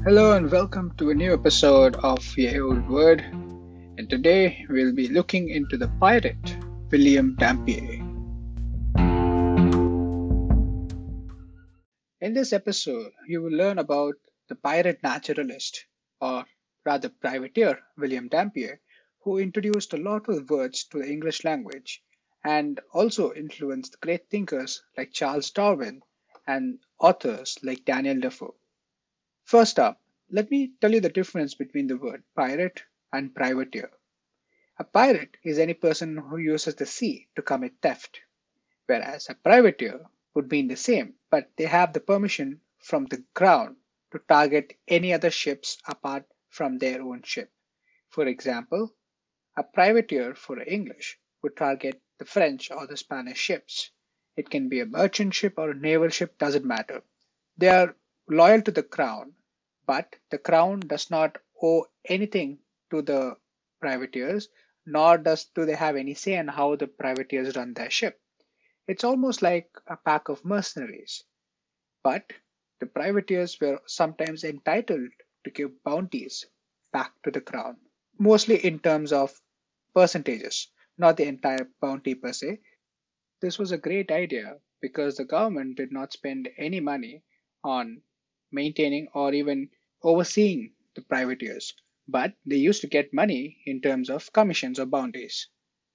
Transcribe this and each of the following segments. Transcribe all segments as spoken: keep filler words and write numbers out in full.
Hello and welcome to a new episode of Ye Old Word. And today we'll be looking into the pirate William Dampier. In this episode, you will learn about the pirate naturalist, or rather privateer William Dampier, who introduced a lot of words to the English language and also influenced great thinkers like Charles Darwin and authors like Daniel Defoe. First up, let me tell you the difference between the word pirate and privateer. A pirate is any person who uses the sea to commit theft, whereas a privateer would mean the same, but they have the permission from the crown to target any other ships apart from their own ship. For example, a privateer for the English would target the French or the Spanish ships. It can be a merchant ship or a naval ship, doesn't matter. They are loyal to the crown, but the crown does not owe anything to the privateers, nor does do they have any say in how the privateers run their ship. It's almost like a pack of mercenaries. But the privateers were sometimes entitled to give bounties back to the crown, mostly in terms of percentages, not the entire bounty per se. This was a great idea because the government did not spend any money on maintaining or even overseeing the privateers, but they used to get money in terms of commissions or bounties.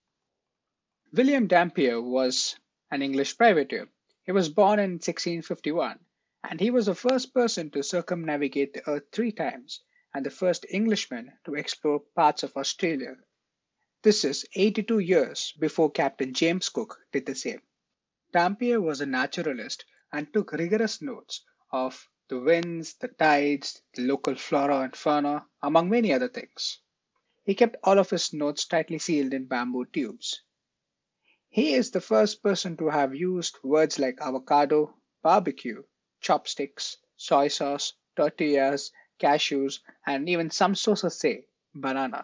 William Dampier was an English privateer. He was born in sixteen fifty-one, and he was the first person to circumnavigate the earth three times and the first Englishman to explore parts of Australia. This is eighty-two years before Captain James Cook did the same. Dampier was a naturalist and took rigorous notes of the winds, the tides, the local flora and fauna, among many other things. He kept all of his notes tightly sealed in bamboo tubes. He is the first person to have used words like avocado, barbecue, chopsticks, soy sauce, tortillas, cashews, and even some sources say banana.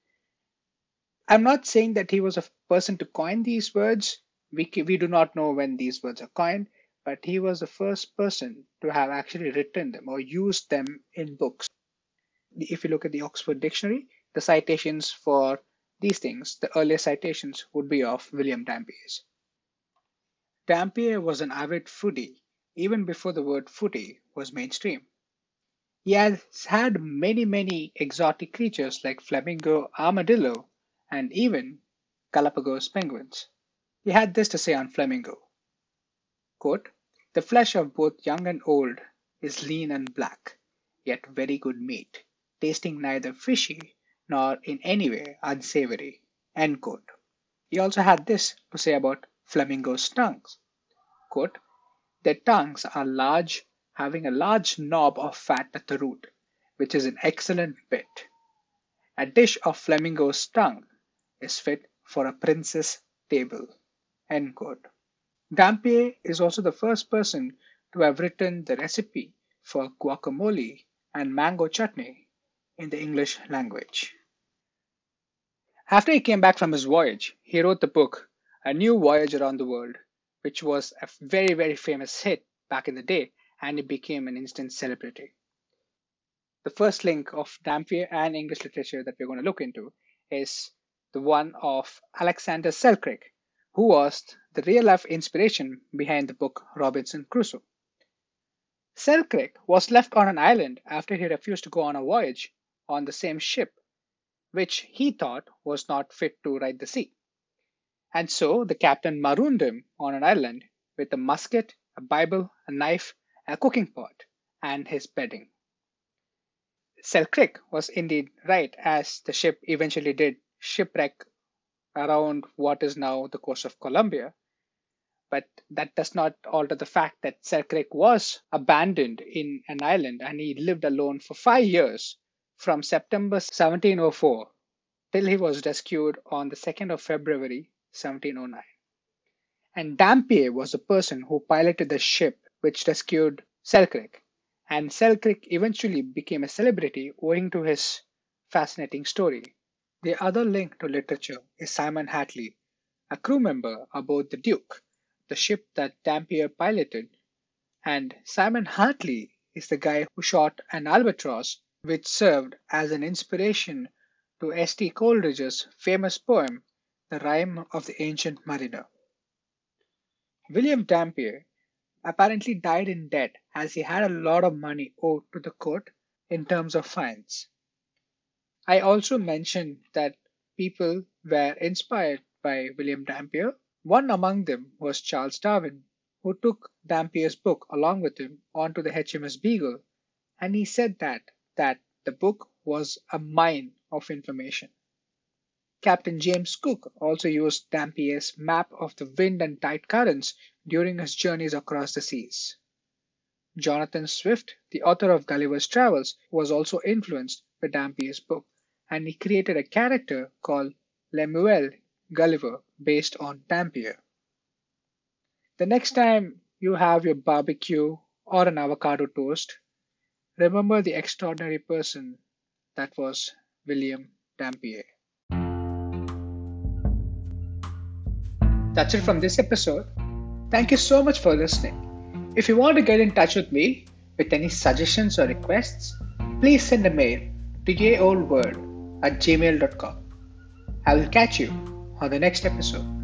I'm not saying that he was a person to coin these words. We, we do not know when these words are coined, but he was the first person to have actually written them or used them in books. If you look at the Oxford Dictionary, the citations for these things, the earliest citations would be of William Dampier's. Dampier was an avid foodie even before the word foodie was mainstream. He has had many, many exotic creatures like flamingo, armadillo, and even Galapagos penguins. He had this to say on flamingo, quote, "The flesh of both young and old is lean and black, yet very good meat, tasting neither fishy nor in any way unsavory." End quote. He also had this to say about flamingos' tongues, quote, "Their tongues are large, having a large knob of fat at the root, which is an excellent bit. A dish of flamingo's tongue is fit for a prince's table." End quote. Dampier is also the first person to have written the recipe for guacamole and mango chutney in the English language. After he came back from his voyage, he wrote the book A New Voyage Around the World, which was a very, very famous hit back in the day, and it became an instant celebrity. The first link of Dampier and English literature that we're going to look into is the one of Alexander Selkirk, who was the real life inspiration behind the book Robinson Crusoe. Selkirk was left on an island after he refused to go on a voyage on the same ship, which he thought was not fit to ride the sea. And so the captain marooned him on an island with a musket, a Bible, a knife, a cooking pot, and his bedding. Selkirk was indeed right, as the ship eventually did shipwreck around what is now the coast of Colombia. But that does not alter the fact that Selkirk was abandoned in an island and he lived alone for five years from September seventeen oh four till he was rescued on the second of February seventeen oh nine. And Dampier was the person who piloted the ship which rescued Selkirk. And Selkirk eventually became a celebrity owing to his fascinating story. The other link to literature is Simon Hartley, a crew member aboard the Duke, the ship that Dampier piloted. And Simon Hartley is the guy who shot an albatross, which served as an inspiration to S T Coleridge's famous poem, The Rime of the Ancient Mariner. William Dampier apparently died in debt as he had a lot of money owed to the court in terms of fines. I also mentioned that people were inspired by William Dampier. One among them was Charles Darwin, who took Dampier's book along with him onto the H M S Beagle, and he said that that the book was a mine of information. Captain James Cook also used Dampier's map of the wind and tide currents during his journeys across the seas. Jonathan Swift, the author of Gulliver's Travels, was also influenced by Dampier's book, and he created a character called Lemuel Gulliver based on Dampier. The next time you have your barbecue or an avocado toast, remember the extraordinary person that was William Dampier. That's it from this episode. Thank you so much for listening. If you want to get in touch with me with any suggestions or requests, please send a mail to yeoldword at gmail dot com. I will catch you on the next episode.